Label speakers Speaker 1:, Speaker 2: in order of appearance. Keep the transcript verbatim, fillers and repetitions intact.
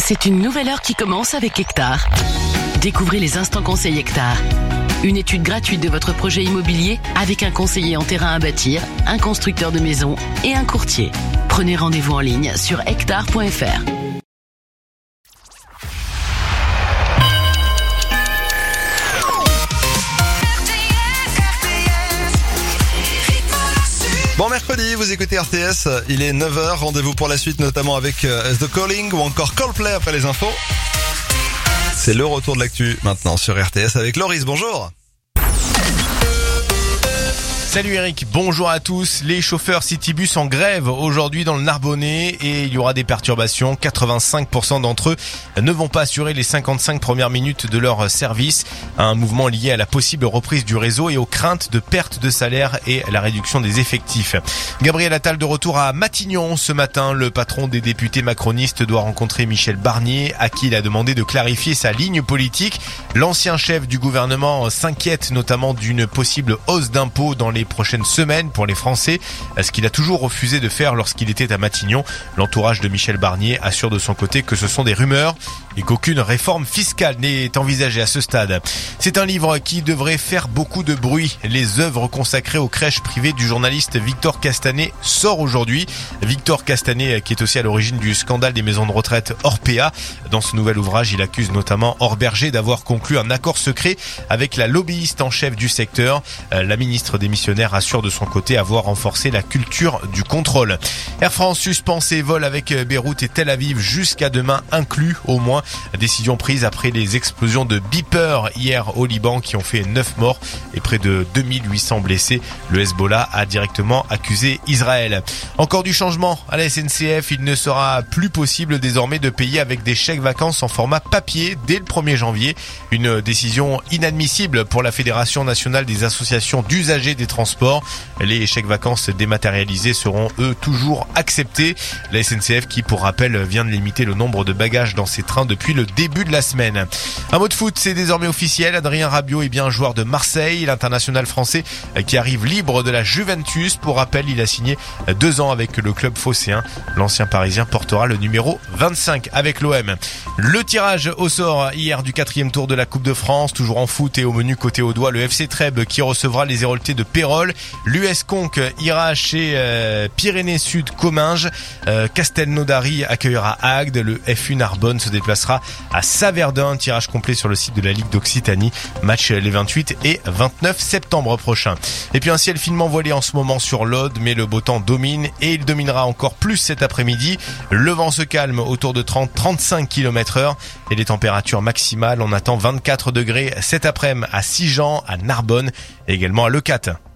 Speaker 1: C'est une nouvelle heure qui commence avec Hectare. Découvrez les instants conseils Hectare. Une étude gratuite de votre projet immobilier avec un conseiller en terrain à bâtir, un constructeur de maisons et un courtier. Prenez rendez-vous en ligne sur hectare point f r.
Speaker 2: Bon mercredi, vous écoutez R T S, il est neuf heures, rendez-vous pour la suite notamment avec euh, The Calling ou encore Coldplay après les infos. C'est le retour de l'actu maintenant sur R T S avec Loris, bonjour.
Speaker 3: Salut Eric, bonjour à tous. Les chauffeurs Citybus en grève aujourd'hui dans le Narbonnais et il y aura des perturbations. quatre-vingt-cinq pour cent d'entre eux ne vont pas assurer les cinquante-cinq premières minutes de leur service. Un mouvement lié à la possible reprise du réseau et aux craintes de perte de salaire et la réduction des effectifs. Gabriel Attal de retour à Matignon ce matin. Le patron des députés macronistes doit rencontrer Michel Barnier à qui il a demandé de clarifier sa ligne politique. L'ancien chef du gouvernement s'inquiète notamment d'une possible hausse d'impôts dans les prochaines semaines pour les Français, ce qu'il a toujours refusé de faire lorsqu'il était à Matignon. L'entourage de Michel Barnier assure de son côté que ce sont des rumeurs et qu'aucune réforme fiscale n'est envisagée à ce stade. C'est un livre qui devrait faire beaucoup de bruit. Les œuvres consacrées aux crèches privées du journaliste Victor Castanet sort aujourd'hui. Victor Castanet qui est aussi à l'origine du scandale des maisons de retraite Orpea. Dans ce nouvel ouvrage, il accuse notamment Orberger d'avoir conclu un accord secret avec la lobbyiste en chef du secteur. La ministre démissionnaire assure de son côté avoir renforcé la culture du contrôle. Air France suspend ses vols avec Beyrouth et Tel Aviv jusqu'à demain inclus au moins. Décision prise après les explosions de beepers hier au Liban qui ont fait neuf morts et près de deux mille huit cents blessés. Le Hezbollah a directement accusé Israël. Encore du changement à la S N C F. Il ne sera plus possible désormais de payer avec des chèques vacances en format papier dès le premier janvier. Une décision inadmissible pour la Fédération nationale des associations d'usagers des transports. Les chèques vacances dématérialisés seront eux toujours acceptés. La S N C F qui pour rappel vient de limiter le nombre de bagages dans ses trains depuis le début de la semaine. Un mot de foot, c'est désormais officiel. Adrien Rabiot est bien un joueur de Marseille, l'international français qui arrive libre de la Juventus. Pour rappel, il a signé deux ans avec le club phocéen. L'ancien parisien portera le numéro vingt-cinq avec l'O M. Le tirage au sort hier du quatrième tour de la Coupe de France, toujours en foot et au menu côté au doigt, le F C Trèbes qui recevra les Héroltais de Pérol. L'U S Conques ira chez euh, Pyrénées Sud Comminges. Euh, Castelnaudary accueillera Agde. Le F un Narbonne se déplacera à Saverdun. Tirage complet sur le site de la Ligue d'Occitanie. Match les vingt-huit et vingt-neuf septembre prochains. Et puis un ciel finement voilé en ce moment sur l'Aude, mais le beau temps domine et il dominera encore plus cet après-midi. Le vent se calme autour de trente à trente-cinq kilomètres heure et les températures maximales, on attend vingt-quatre degrés cet après-midi à Sigean, à Narbonne et également à Leucate.